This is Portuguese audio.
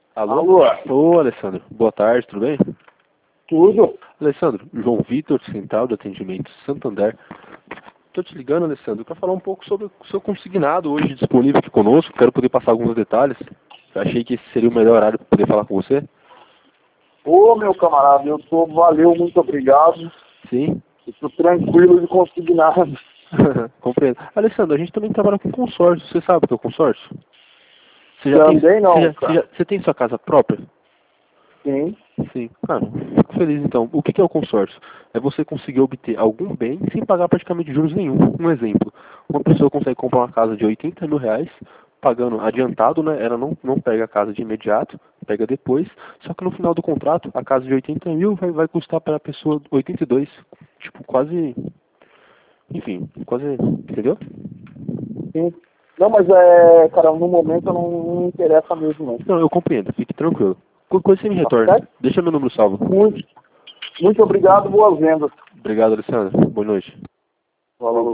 Alô? Alô? Ô, Alessandro. Boa tarde, tudo bem? Tudo? Alessandro, João Vitor, Central de Atendimento Santander. Estou te ligando, Alessandro, para falar um pouco sobre o seu consignado hoje disponível aqui conosco. Quero poder passar alguns detalhes. Eu achei que esse seria o melhor horário para poder falar com você. Ô, meu camarada, valeu, muito obrigado. Sim. Estou tranquilo de conseguir nada. Compreendo. Alessandro, a gente também trabalha com consórcio. Você sabe o que é o consórcio? Também não, cara. Você tem sua casa própria? Sim. Sim. Cara, fico feliz então. O que é o consórcio? É você conseguir obter algum bem sem pagar praticamente juros nenhum. Um exemplo, uma pessoa consegue comprar uma casa de R$ 80.000, pagando adiantado, né? Ela não pega a casa de imediato, pega depois, só que no final do contrato, a casa de 80 mil vai custar para a pessoa 82. Tipo, quase... Enfim, quase... Entendeu? Sim. Não, mas cara, no momento eu não me interessa mesmo, não. Não, eu compreendo. Fique tranquilo. Qualquer coisa você me Tá retorna. certo? Deixa meu número salvo. Muito obrigado, boas vendas. Obrigado, Alessandro. Boa noite. Falou.